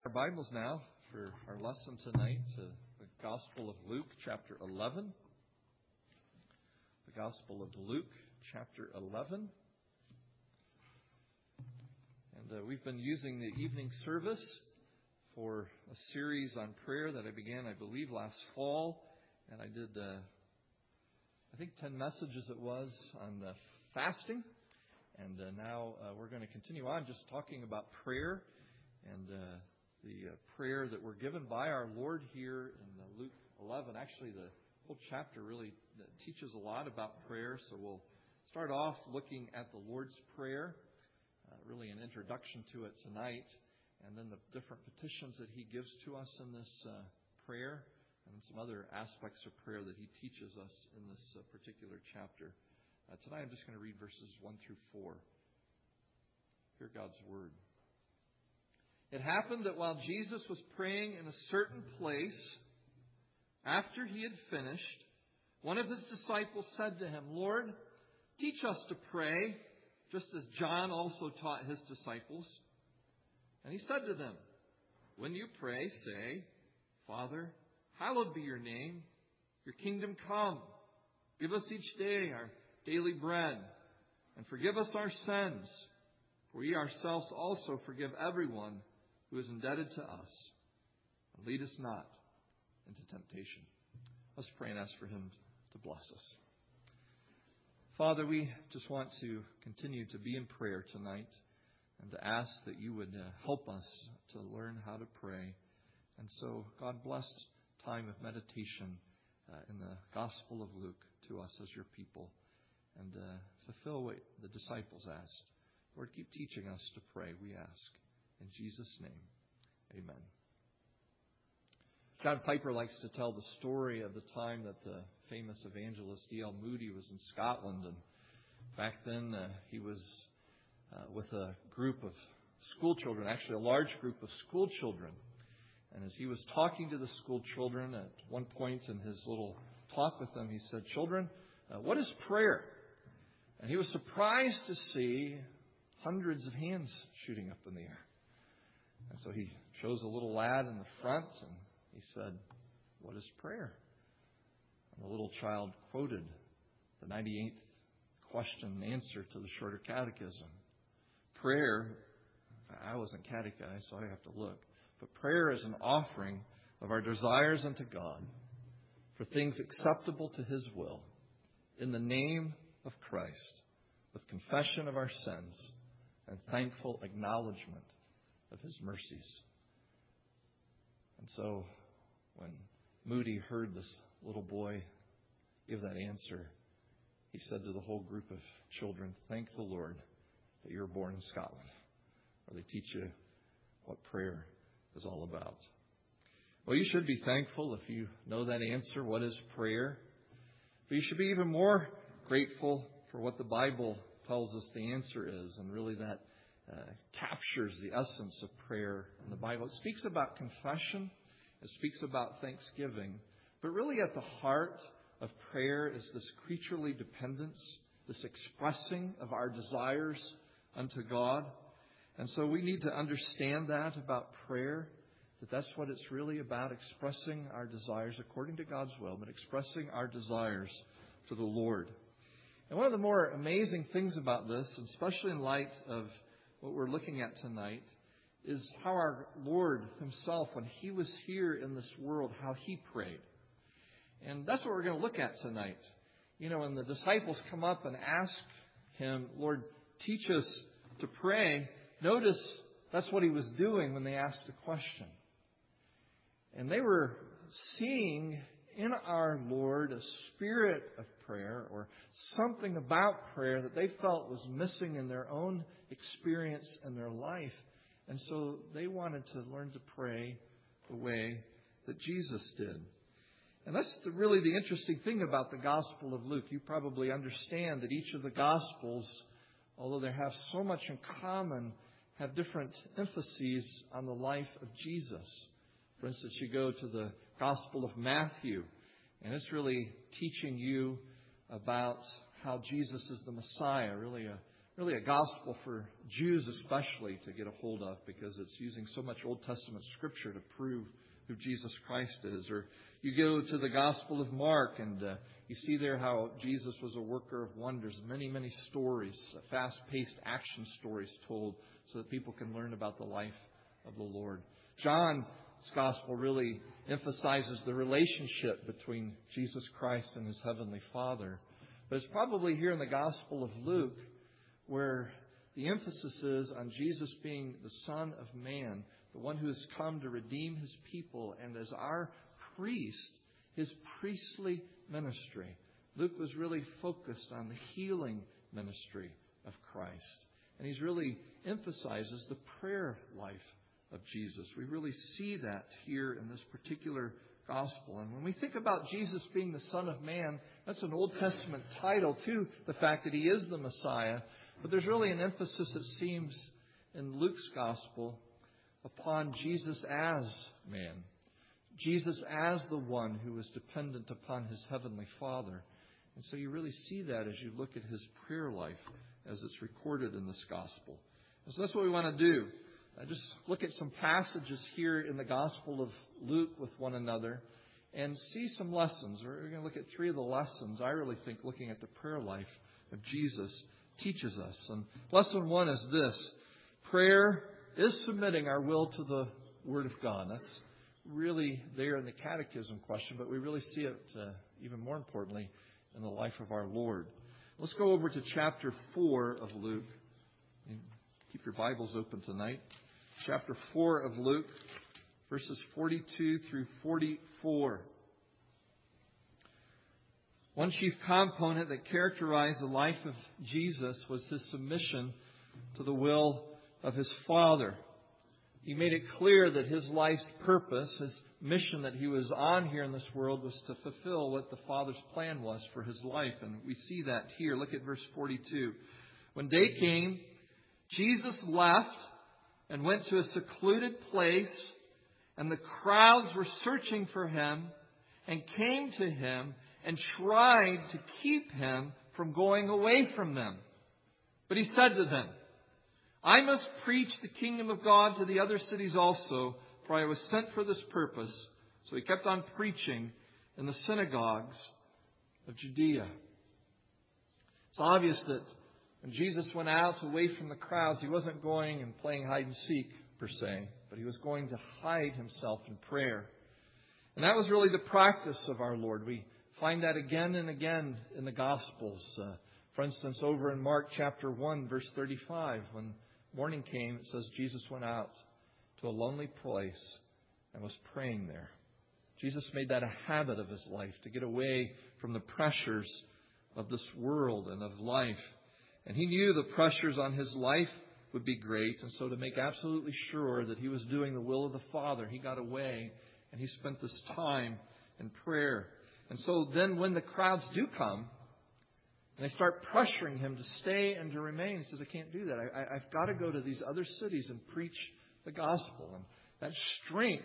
Our Bibles now for our lesson tonight, the Gospel of Luke, chapter 11. The Gospel of Luke, chapter 11. And we've been using the evening service for a series on prayer that I began, I believe, last fall. And I did, 10 messages it was on fasting. And now we're going to continue on just talking about prayer and the prayer that we're given by our Lord here in Luke 11. Actually, the whole chapter really teaches a lot about prayer. So we'll start off looking at the Lord's Prayer, really an introduction to it tonight, and then the different petitions that He gives to us in this prayer, and some other aspects of prayer that He teaches us in this particular chapter. Tonight I'm just going to read verses 1 through 4. Hear God's Word. It happened that while Jesus was praying in a certain place, after He had finished, one of His disciples said to Him, "Lord, teach us to pray, just as John also taught his disciples." And He said to them, "When you pray, say, 'Father, hallowed be your name. Your kingdom come. Give us each day our daily bread, and forgive us our sins, for we ourselves also forgive everyone who is indebted to us. And lead us not into temptation.'" Let's pray and ask for Him to bless us. Father, we just want to continue to be in prayer tonight and to ask that You would help us to learn how to pray. And so, God, bless time of meditation in the Gospel of Luke to us as Your people, and fulfill what the disciples asked. Lord, keep teaching us to pray, we ask. In Jesus' name, amen. John Piper likes to tell the story of the time that the famous evangelist D.L. Moody was in Scotland. And back then, he was with a group of school children, actually a large group of school children. And as he was talking to the school children, at one point in his little talk with them, he said, "Children, what is prayer?" And he was surprised to see hundreds of hands shooting up in the air. And so he chose a little lad in the front and he said, "What is prayer?" And the little child quoted the 98th question and answer to the Shorter Catechism. Prayer, I wasn't catechized, so I have to look. But prayer is an offering of our desires unto God for things acceptable to His will, in the name of Christ, with confession of our sins and thankful acknowledgement of His mercies. And so when Moody heard this little boy give that answer, he said to the whole group of children, "Thank the Lord that you were born in Scotland, where they teach you what prayer is all about." Well, you should be thankful if you know that answer, what is prayer. But you should be even more grateful for what the Bible tells us the answer is, and really that captures the essence of prayer in the Bible. It speaks about confession. It speaks about thanksgiving. But really at the heart of prayer is this creaturely dependence, this expressing of our desires unto God. And so we need to understand that about prayer, that that's what it's really about, expressing our desires according to God's will, but expressing our desires to the Lord. And one of the more amazing things about this, especially in light of what we're looking at tonight, is how our Lord Himself, when He was here in this world, how He prayed. And that's what we're going to look at tonight. You know, when the disciples come up and ask Him, "Lord, teach us to pray," notice that's what He was doing when they asked the question. And they were seeing in our Lord a spirit of prayer, or something about prayer that they felt was missing in their own experience and their life. And so they wanted to learn to pray the way that Jesus did. And that's really the interesting thing about the Gospel of Luke. You probably understand that each of the Gospels, although they have so much in common, have different emphases on the life of Jesus. For instance, you go to the Gospel of Matthew, and it's really teaching you about how Jesus is the Messiah, really really a gospel for Jews especially to get a hold of, because it's using so much Old Testament scripture to prove who Jesus Christ is. Or you go to the Gospel of Mark, and you see there how Jesus was a worker of wonders. Many, many stories, fast-paced action stories told so that people can learn about the life of the Lord. John's Gospel really emphasizes the relationship between Jesus Christ and His Heavenly Father. But it's probably here in the Gospel of Luke where the emphasis is on Jesus being the Son of Man, the one who has come to redeem His people, and as our priest, His priestly ministry. Luke was really focused on the healing ministry of Christ. And he's really emphasizes the prayer life of Jesus. We really see that here in this particular gospel. And when we think about Jesus being the Son of Man, that's an Old Testament title to the fact that He is the Messiah. But there's really an emphasis, it seems, in Luke's gospel upon Jesus as man. Jesus as the one who is dependent upon His Heavenly Father. And so you really see that as you look at His prayer life as it's recorded in this gospel. And so that's what we want to do. Just look at some passages here in the Gospel of Luke with one another and see some lessons. We're going to look at 3 of the lessons I really think looking at the prayer life of Jesus teaches us. And lesson 1 is this: prayer is submitting our will to the Word of God. That's really there in the catechism question, but we really see it even more importantly in the life of our Lord. Let's go over to chapter 4 of Luke. Keep your Bibles open tonight. Chapter 4 of Luke, verses 42 through 44. One chief component that characterized the life of Jesus was His submission to the will of His Father. He made it clear that His life's purpose, His mission that He was on here in this world, was to fulfill what the Father's plan was for His life. And we see that here. Look at verse 42. When day came, Jesus left and went to a secluded place, and the crowds were searching for Him and came to Him and tried to keep Him from going away from them. But He said to them, I must preach the kingdom of God to the other cities also, for I was sent for this purpose. So He kept on preaching in the synagogues of Judea. It's obvious that when Jesus went out away from the crowds, He wasn't going and playing hide and seek per se, but He was going to hide Himself in prayer. And that was really the practice of our Lord. We find that again and again in the Gospels. For instance, over in Mark chapter 1, verse 35, when morning came, it says Jesus went out to a lonely place and was praying there. Jesus made that a habit of His life, to get away from the pressures of this world and of life. And He knew the pressures on His life would be great. And so to make absolutely sure that He was doing the will of the Father, He got away and He spent this time in prayer. And so then when the crowds do come, and they start pressuring Him to stay and to remain, He says, I can't do that. I've got to go to these other cities and preach the gospel. And that strength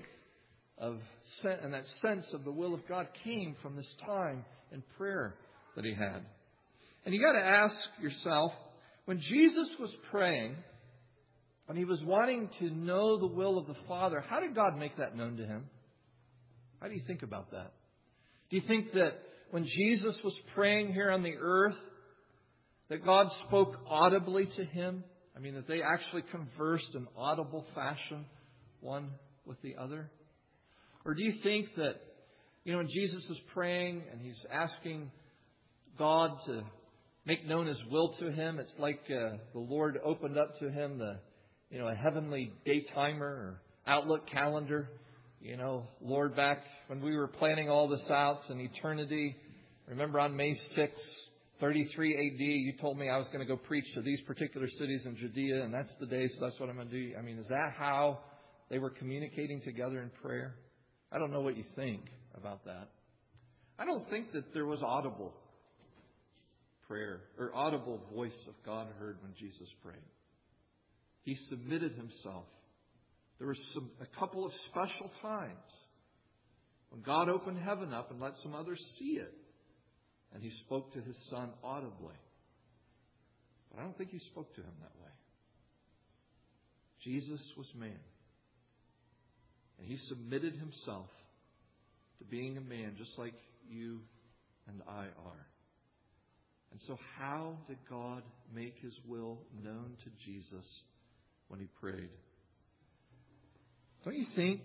and that sense of the will of God came from this time in prayer that He had. And you got to ask yourself, when Jesus was praying, when He was wanting to know the will of the Father, how did God make that known to Him? How do you think about that? Do you think that when Jesus was praying here on the earth, that God spoke audibly to Him? I mean, that they actually conversed in audible fashion, one with the other? Or do you think that, when Jesus is praying and He's asking God to make known His will to Him, it's like the Lord opened up to Him a heavenly day timer or Outlook calendar. Lord, back when we were planning all this out in eternity, remember on May 6th, 33 AD, you told me I was going to go preach to these particular cities in Judea, and that's the day, so that's what I'm going to do. I mean, is that how they were communicating together in prayer? I don't know what you think about that. I don't think that there was audible prayer or audible voice of God heard when Jesus prayed. He submitted Himself. There were a couple of special times when God opened heaven up and let some others see it, and He spoke to His Son audibly. But I don't think He spoke to him that way. Jesus was man. And He submitted Himself to being a man just like you and I are. And so how did God make His will known to Jesus when He prayed? Don't you think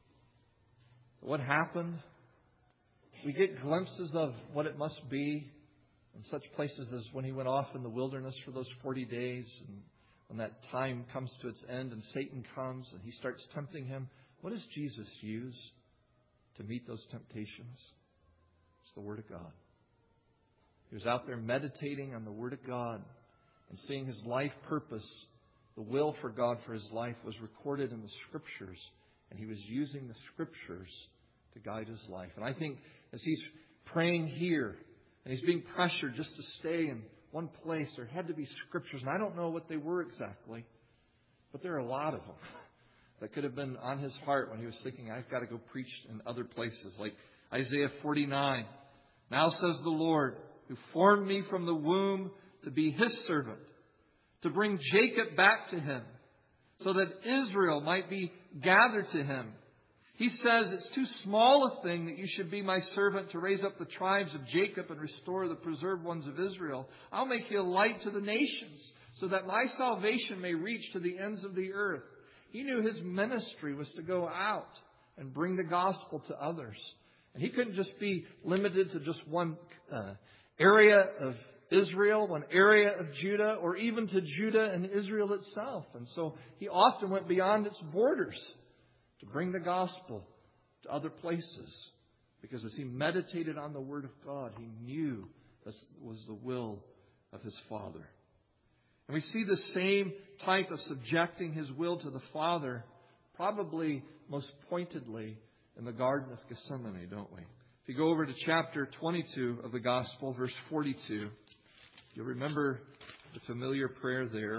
that what happened, we get glimpses of what it must be in such places as when He went off in the wilderness for those 40 days, and when that time comes to its end and Satan comes and he starts tempting Him, what does Jesus use to meet those temptations? It's the Word of God. He was out there meditating on the Word of God and seeing his life purpose. The will for God for his life was recorded in the Scriptures, and he was using the Scriptures to guide his life. And I think as he's praying here, and he's being pressured just to stay in one place, there had to be Scriptures. And I don't know what they were exactly, but there are a lot of them that could have been on his heart when he was thinking, I've got to go preach in other places. Like Isaiah 49. Now says the Lord, who formed me from the womb to be His servant, to bring Jacob back to Him, so that Israel might be gathered to Him. He says, it's too small a thing that you should be my servant to raise up the tribes of Jacob and restore the preserved ones of Israel. I'll make you a light to the nations, so that my salvation may reach to the ends of the earth. He knew his ministry was to go out and bring the gospel to others. And he couldn't just be limited to just one area of Israel, one area of Judah, or even to Judah and Israel itself. And so he often went beyond its borders to bring the gospel to other places. Because as he meditated on the Word of God, he knew this was the will of his Father. And we see the same type of subjecting his will to the Father, probably most pointedly in the Garden of Gethsemane, don't we? If you go over to chapter 22 of the Gospel, verse 42, you'll remember the familiar prayer there,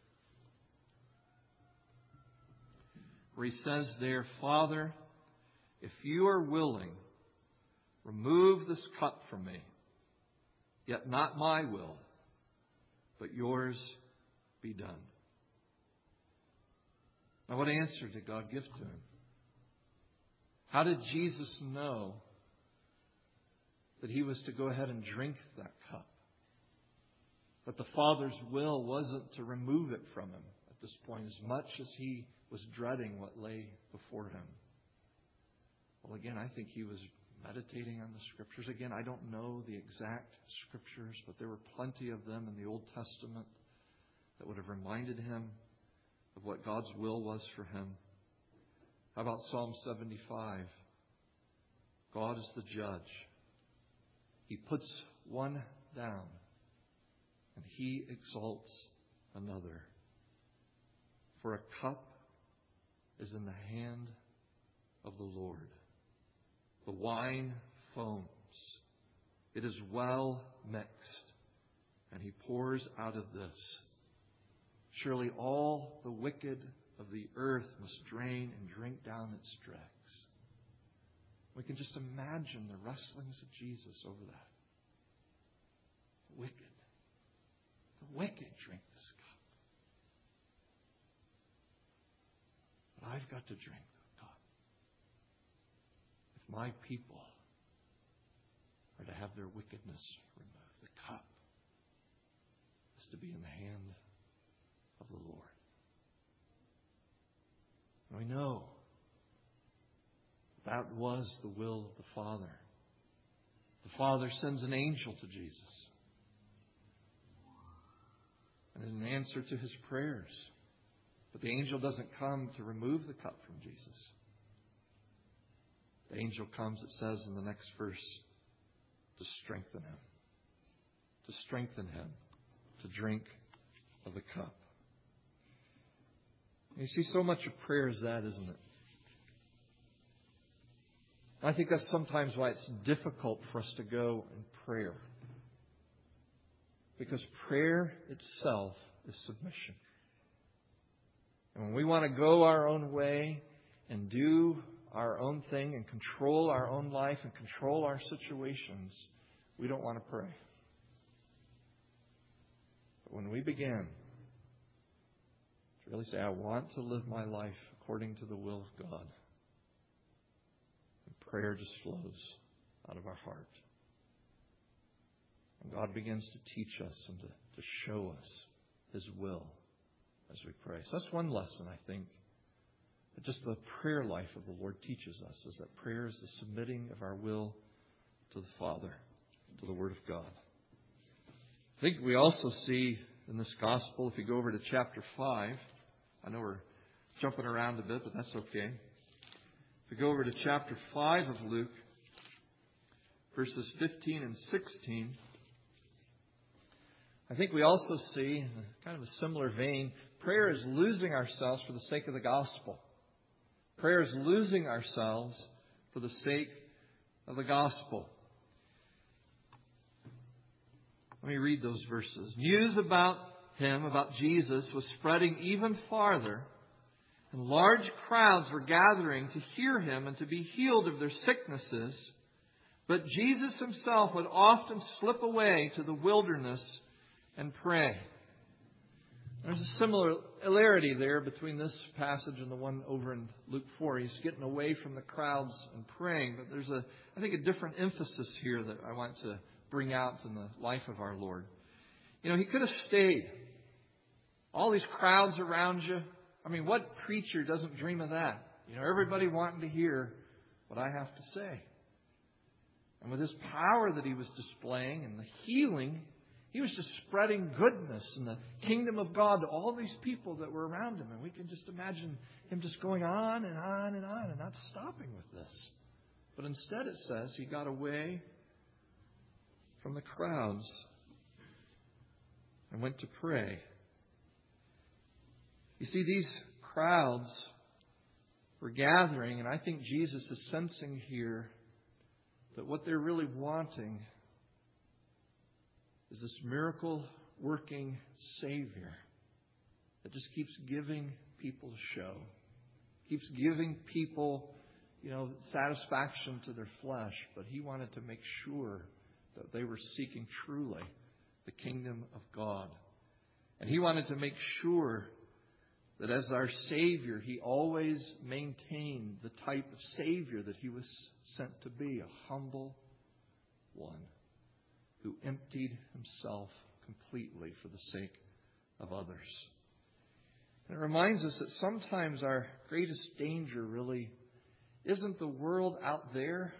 where he says there, Father, if you are willing, remove this cup from me, yet not my will, but yours be done. Now, what answer did God give to him? How did Jesus know that he was to go ahead and drink that cup? That the Father's will wasn't to remove it from him at this point, as much as he was dreading what lay before him. Well, again, I think he was meditating on the Scriptures. Again, I don't know the exact Scriptures, but there were plenty of them in the Old Testament that would have reminded him of what God's will was for him. How about Psalm 75? God is the judge. He puts one down, and He exalts another. For a cup is in the hand of the Lord. The wine foams. It is well mixed, and He pours out of this. Surely all the wicked of the earth must drain and drink down its dregs. We can just imagine the wrestlings of Jesus over that. The wicked drink this cup. But I've got to drink the cup. If my people are to have their wickedness removed, the cup is to be in the hand of the Lord. And we know that was the will of the Father. The Father sends an angel to Jesus. And in answer to his prayers. But the angel doesn't come to remove the cup from Jesus. The angel comes, it says in the next verse, to strengthen him. To strengthen him to drink of the cup. You see, so much of prayer is that, isn't it? I think that's sometimes why it's difficult for us to go in prayer. Because prayer itself is submission. And when we want to go our own way and do our own thing and control our own life and control our situations, we don't want to pray. when we began to really say, I want to live my life according to the will of God, and prayer just flows out of our heart. And God begins to teach us and to show us His will as we pray. So that's one lesson, I think, that just the prayer life of the Lord teaches us, is that prayer is the submitting of our will to the Father, to the Word of God. I think we also see in this Gospel, if you go over to chapter 5, I know we're jumping around a bit, but that's okay. If you go over to chapter 5 of Luke, verses 15 and 16, I think we also see, in kind of a similar vein, prayer is losing ourselves for the sake of the gospel. Prayer is losing ourselves for the sake of the gospel. Let me read those verses. News about Him, about Jesus, was spreading even farther, and large crowds were gathering to hear Him and to be healed of their sicknesses. But Jesus Himself would often slip away to the wilderness and pray. There's a similarity there between this passage and the one over in Luke 4. He's getting away from the crowds and praying. But there's I think, a different emphasis here that I want to bring out in the life of our Lord. He could have stayed. All these crowds around you. I mean, what preacher doesn't dream of that? Everybody wanting to hear what I have to say. And with His power that He was displaying and the healing, He was just spreading goodness and the kingdom of God to all these people that were around Him. And we can just imagine Him just going on and on and on and not stopping with this. But instead it says He got away from the crowds and went to pray. You see, these crowds were gathering, and I think Jesus is sensing here that what they're really wanting is this miracle-working Savior that just keeps giving people a show, keeps giving people, satisfaction to their flesh. But He wanted to make sure that they were seeking truly the kingdom of God. And He wanted to make sure that as our Savior, He always maintained the type of Savior that He was sent to be, a humble one who emptied Himself completely for the sake of others. And it reminds us that sometimes our greatest danger really isn't the world out there,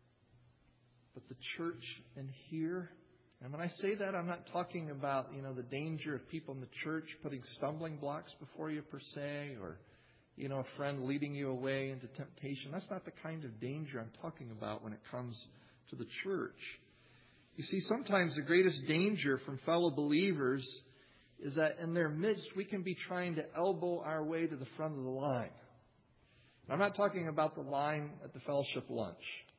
but the church in here. And when I say that, I'm not talking about, the danger of people in the church putting stumbling blocks before you per se, or, a friend leading you away into temptation. That's not the kind of danger I'm talking about when it comes to the church. You see, sometimes the greatest danger from fellow believers is that in their midst we can be trying to elbow our way to the front of the line. I'm not talking about the line at the fellowship lunch.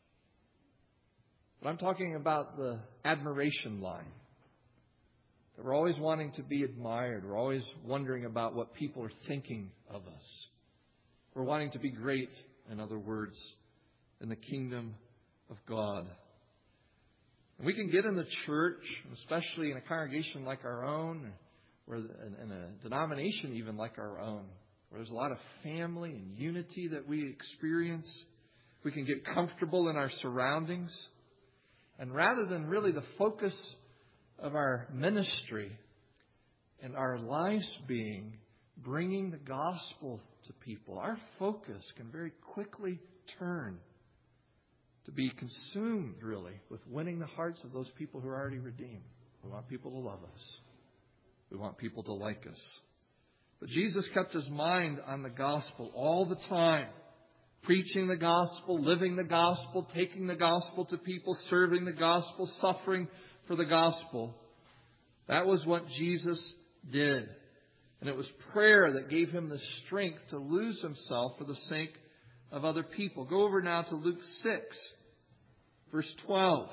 But I'm talking about the admiration line. That we're always wanting to be admired. We're always wondering about what people are thinking of us. We're wanting to be great, in other words, in the kingdom of God. And we can get in the church, especially in a congregation like our own, or in a denomination even like our own, where there's a lot of family and unity that we experience. We can get comfortable in our surroundings. And rather than really the focus of our ministry and our lives being bringing the gospel to people, our focus can very quickly turn to be consumed, really, with winning the hearts of those people who are already redeemed. We want people to love us. We want people to like us. But Jesus kept His mind on the gospel all the time. Preaching the gospel, living the gospel, taking the gospel to people, serving the gospel, suffering for the gospel. That was what Jesus did. And it was prayer that gave Him the strength to lose Himself for the sake of other people. Go over now to Luke 6, verse 12.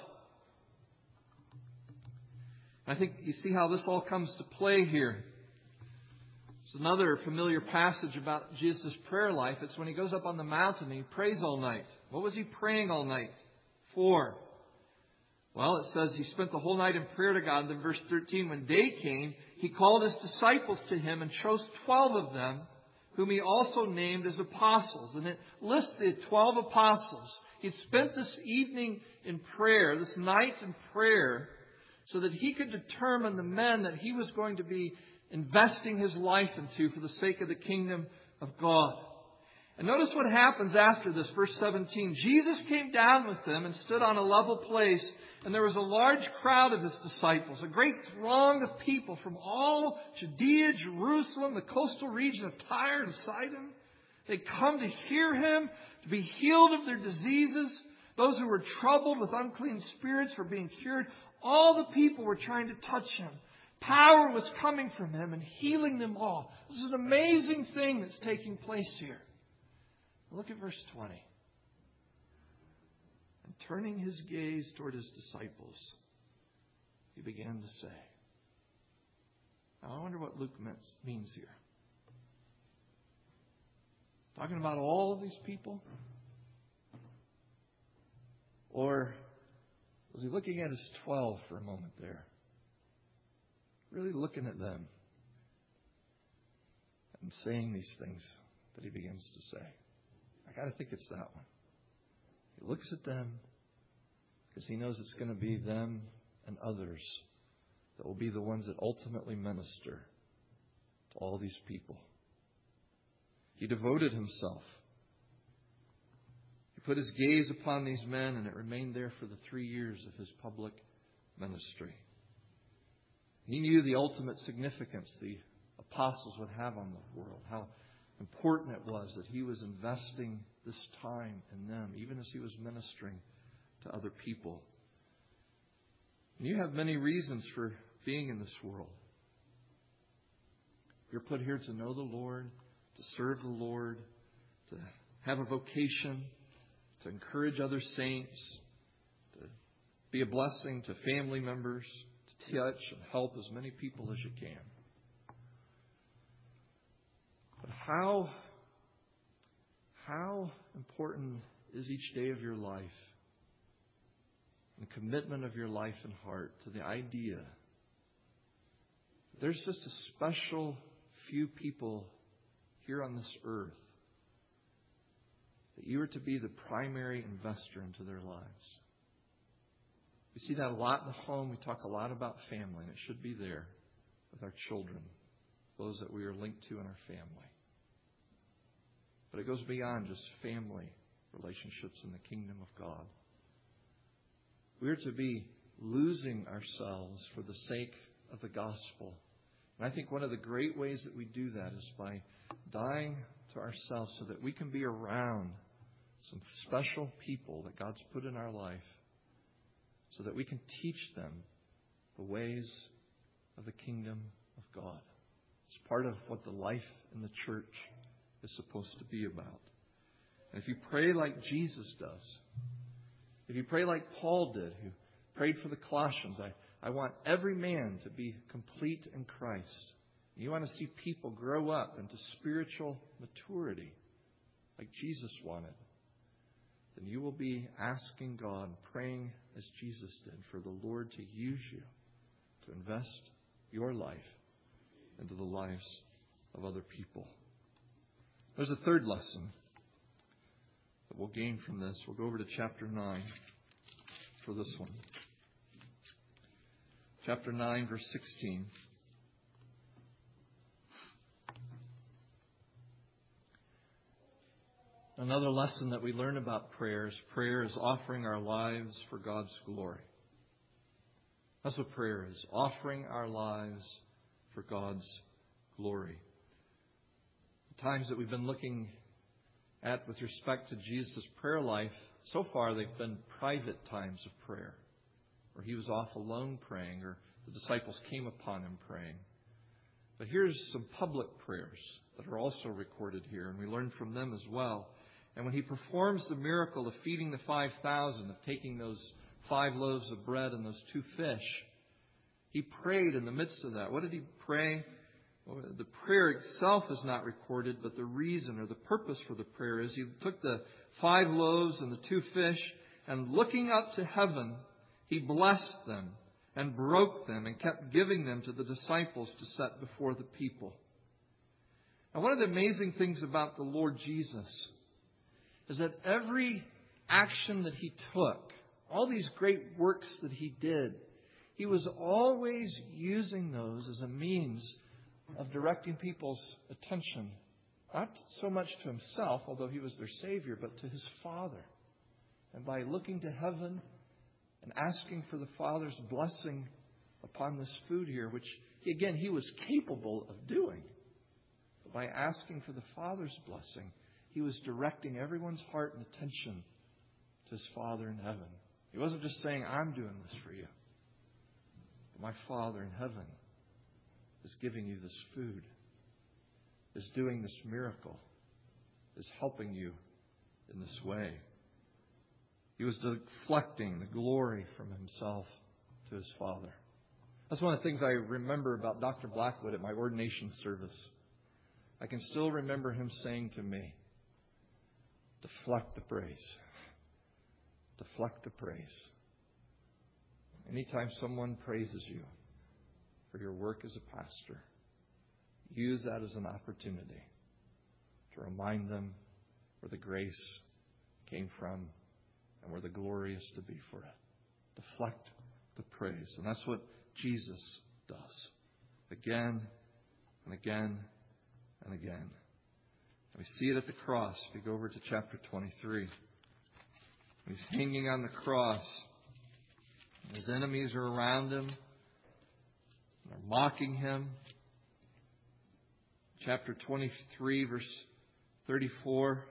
I think you see how this all comes to play here. It's another familiar passage about Jesus' prayer life. It's when He goes up on the mountain and He prays all night. What was He praying all night for? Well, it says He spent the whole night in prayer to God. And then verse 13, when day came, He called His disciples to Him and chose 12 of them, whom He also named as apostles. And it listed 12 apostles. He spent this evening in prayer, this night in prayer, so that He could determine the men that He was going to be investing His life into for the sake of the kingdom of God. And notice what happens after this, verse 17. Jesus came down with them and stood on a level place, and there was a large crowd of His disciples, a great throng of people from all Judea, Jerusalem, the coastal region of Tyre and Sidon. They come to hear Him, to be healed of their diseases. Those who were troubled with unclean spirits were being cured. All the people were trying to touch Him. Power was coming from Him and healing them all. This is an amazing thing that's taking place here. Look at verse 20. And turning His gaze toward His disciples, He began to say. Now, I wonder what Luke means here. Talking about all of these people? Or was He looking at His 12 for a moment there? Really looking at them and saying these things that He begins to say. I got to think it's that one. He looks at them because He knows it's going to be them and others that will be the ones that ultimately minister to all these people. He devoted Himself. He put His gaze upon these men, and it remained there for the 3 years of His public ministry. He knew the ultimate significance the apostles would have on the world, how important it was that He was investing this time in them, even as He was ministering to other people. And you have many reasons for being in this world. You're put here to know the Lord, to serve the Lord, to have a vocation, to encourage other saints, to be a blessing to family members, to touch and help as many people as you can. But how important is each day of your life and commitment of your life and heart to the idea that there's just a special few people here on this earth that you are to be the primary investor into their lives. We see that a lot in the home. We talk a lot about family, and it should be there with our children, those that we are linked to in our family. But it goes beyond just family relationships in the kingdom of God. We are to be losing ourselves for the sake of the gospel. And I think one of the great ways that we do that is by dying to ourselves so that we can be around some special people that God's put in our life so that we can teach them the ways of the kingdom of God. It's part of what the life in the church is supposed to be about. And if you pray like Jesus does, if you pray like Paul did, who prayed for the Colossians, I want every man to be complete in Christ. You want to see people grow up into spiritual maturity like Jesus wanted, then you will be asking God, praying as Jesus did, for the Lord to use you to invest your life into the lives of other people. There's a third lesson that we'll gain from this. We'll go over to chapter 9 for this one. Chapter 9, verse 16. Another lesson that we learn about prayer is offering our lives for God's glory. That's what prayer is, offering our lives for God's glory. The times that we've been looking at with respect to Jesus' prayer life, so far they've been private times of prayer, where He was off alone praying, or the disciples came upon Him praying. But here's some public prayers that are also recorded here, and we learn from them as well. And when He performs the miracle of feeding the 5,000, of taking those 5 loaves of bread and those 2 fish, He prayed in the midst of that. What did He pray? Well, the prayer itself is not recorded, but the reason or the purpose for the prayer is He took the 5 loaves and the 2 fish, and looking up to heaven, He blessed them and broke them and kept giving them to the disciples to set before the people. And one of the amazing things about the Lord Jesus is that every action that He took, all these great works that He did, He was always using those as a means of directing people's attention, not so much to Himself, although He was their Savior, but to His Father. And by looking to heaven and asking for the Father's blessing upon this food here, which, again, He was capable of doing. But by asking for the Father's blessing, He was directing everyone's heart and attention to His Father in heaven. He wasn't just saying, I'm doing this for you. But my Father in heaven is giving you this food, is doing this miracle, is helping you in this way. He was deflecting the glory from Himself to His Father. That's one of the things I remember about Dr. Blackwood at my ordination service. I can still remember him saying to me, deflect the praise. Deflect the praise. Anytime someone praises you for your work as a pastor, use that as an opportunity to remind them where the grace came from and where the glory is to be for it. Deflect the praise. And that's what Jesus does. Again and again and again. And we see it at the cross. If you go over to chapter 23. He's hanging on the cross. His enemies are around Him. They're mocking Him. Chapter 23, verse 34.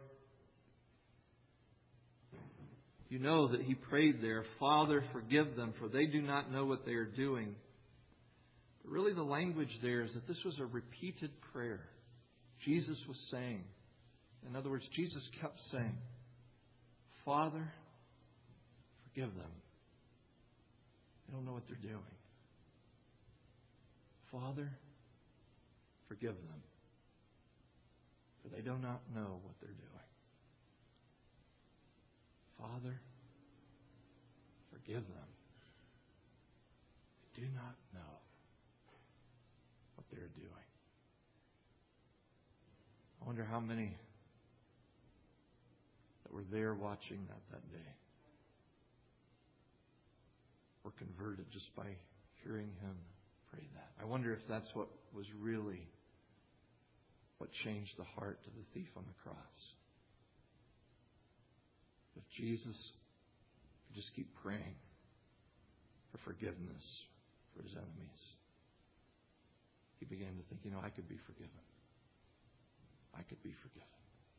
You know that He prayed there, Father, forgive them, for they do not know what they are doing. But really the language there is that this was a repeated prayer. Jesus was saying. In other words, Jesus kept saying, Father, forgive them. They don't know what they're doing. Father, forgive them, for they do not know what they're doing. Father, forgive them. They do not know what they're doing. I wonder how many that were there watching that day were converted just by hearing Him pray that. I wonder if that's what was really what changed the heart of the thief on the cross. If Jesus could just keep praying for forgiveness for His enemies, he began to think, I could be forgiven. I could be forgiven.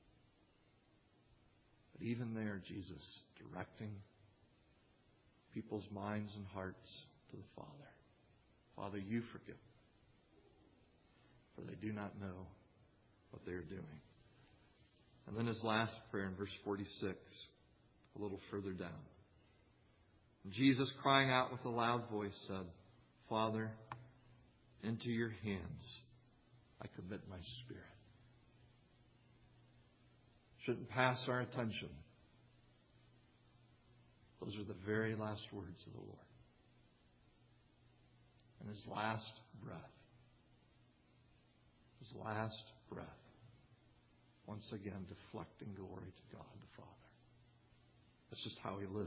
But even there, Jesus directing people's minds and hearts to the Father. Father, you forgive them, for they do not know what they are doing. And then his last prayer in verse 46, a little further down. And Jesus, crying out with a loud voice, said, Father, into your hands I commit my spirit. Shouldn't pass our attention. Those are the very last words of the Lord. And His last breath. His last breath. Once again, deflecting glory to God the Father. That's just how He lived.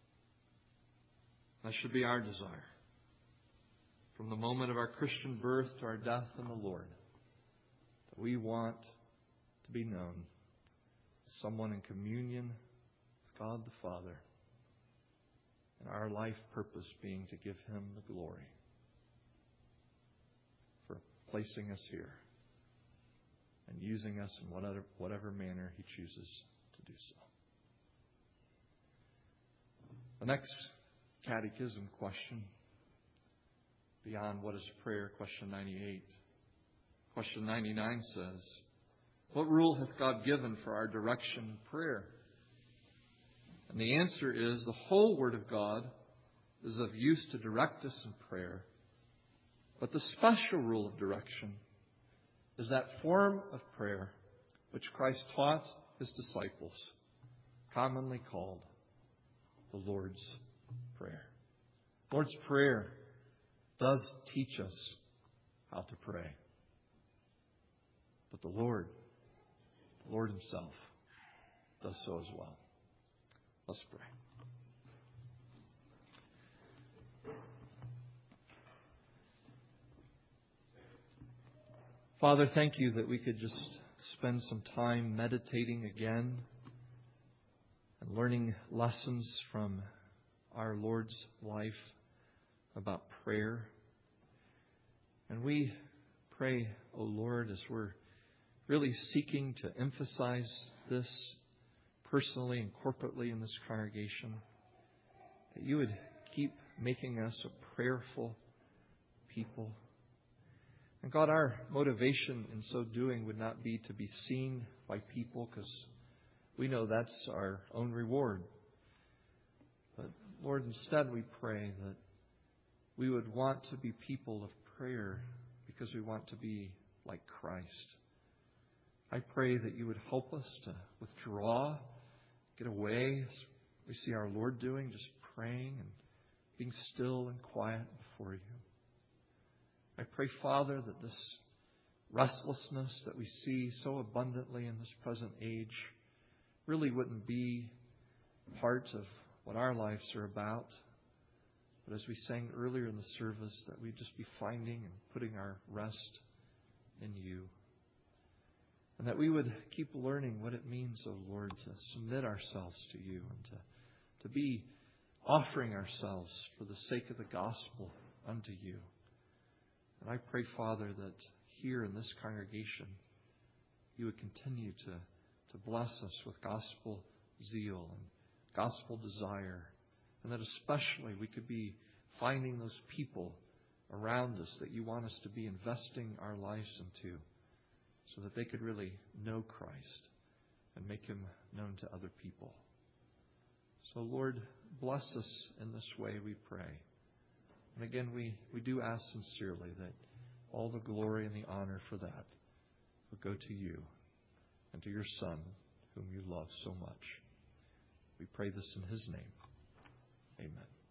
That should be our desire. From the moment of our Christian birth to our death in the Lord, that we want to be known as someone in communion with God the Father, and our life purpose being to give Him the glory for placing us here and using us in whatever manner He chooses to do so. The next catechism question, beyond what is prayer, question 98. Question 99 says, what rule hath God given for our direction in prayer? And the answer is, the whole Word of God is of use to direct us in prayer. But the special rule of direction is that form of prayer which Christ taught His disciples, commonly called the Lord's Prayer. Lord's Prayer does teach us how to pray. But the Lord Himself, does so as well. Let's pray. Father, thank you that we could just spend some time meditating again and learning lessons from our Lord's life about prayer. And we pray, O Lord, as we're really seeking to emphasize this personally and corporately in this congregation, that you would keep making us a prayerful people. And God, our motivation in so doing would not be to be seen by people, because we know that's our own reward. But Lord, instead we pray that we would want to be people of prayer because we want to be like Christ. I pray that you would help us to withdraw, get away, as we see our Lord doing, just praying and being still and quiet before you. I pray, Father, that this restlessness that we see so abundantly in this present age really wouldn't be part of what our lives are about. But as we sang earlier in the service, that we'd just be finding and putting our rest in you. And that we would keep learning what it means, O Lord, to submit ourselves to you and to be offering ourselves for the sake of the gospel unto you. And I pray, Father, that here in this congregation, you would continue to bless us with gospel zeal and gospel desire. And that especially we could be finding those people around us that you want us to be investing our lives into, so that they could really know Christ and make Him known to other people. So, Lord, bless us in this way, we pray. And again, we do ask sincerely that all the glory and the honor for that would go to you and to your Son, whom you love so much. We pray this in His name. Amen.